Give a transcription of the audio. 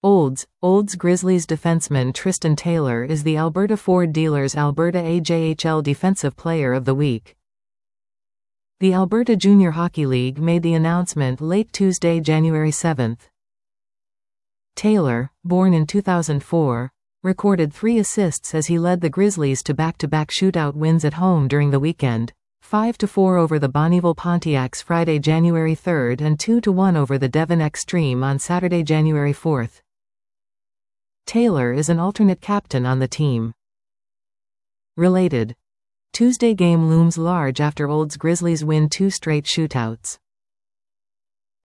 Olds Grizzlies defenseman Tristan Taylor is the Alberta Ford Dealers Alberta AJHL Defensive Player of the Week. The Alberta Junior Hockey League made the announcement late Tuesday, January 7. Taylor, born in 2004, recorded 3 assists as he led the Grizzlies to back-to-back shootout wins at home during the weekend, 5-4 over the Bonnyville Pontiacs Friday, January 3 and 2-1 over the Devon Extreme on Saturday, January 4. Taylor is an alternate captain on the team. Related. Tuesday game looms large after Olds Grizzlies win 2 straight shootouts.